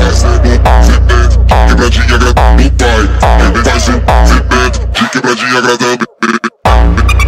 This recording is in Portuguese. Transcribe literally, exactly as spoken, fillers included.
Quebradinha agradando o pai, ele faz um movimento de quebradinha agradando.